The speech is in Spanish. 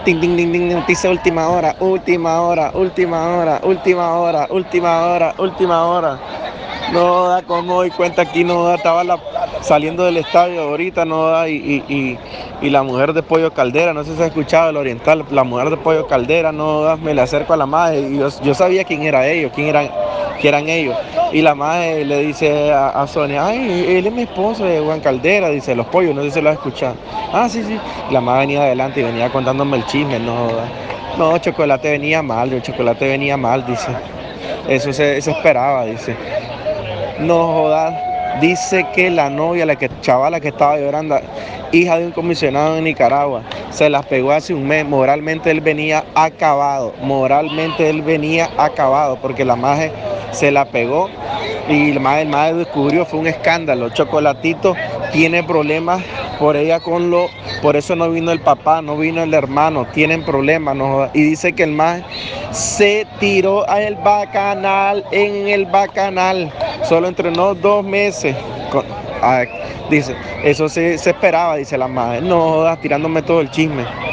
Ting, ting, ting, ting, noticia última hora, última hora, última hora, última hora, última hora, última hora. No da, como doy cuenta aquí, no da, estaba saliendo del estadio ahorita, no da, y la mujer de Pollo Caldera, no sé si has escuchado el oriental, la mujer de Pollo Caldera, no da, me le acerco a la madre, y yo sabía quién era ellos, quién eran ellos, y la madre le dice a Sonia, ay, él es mi esposo de Juan Caldera, dice, los pollos, no sé si lo has escuchado. Ah, sí, sí, la madre venía adelante y venía contándome el chisme, no da. No, Chocolate venía mal, el Chocolate venía mal, dice. Eso se esperaba, dice. No jodas. Dice que la novia, chavala que estaba llorando, hija de un comisionado en Nicaragua, se las pegó hace un mes. Moralmente él venía acabado. Moralmente él venía acabado porque la maje se la pegó y el maje descubrió, fue un escándalo. Chocolatito tiene problemas por ella por eso no vino el papá, no vino el hermano, tienen problemas, no jodas. Y dice que el maje se tiró en el bacanal, solo entrenó 2 meses. Dice, eso se esperaba, dice la madre, no jodas, tirándome todo el chisme.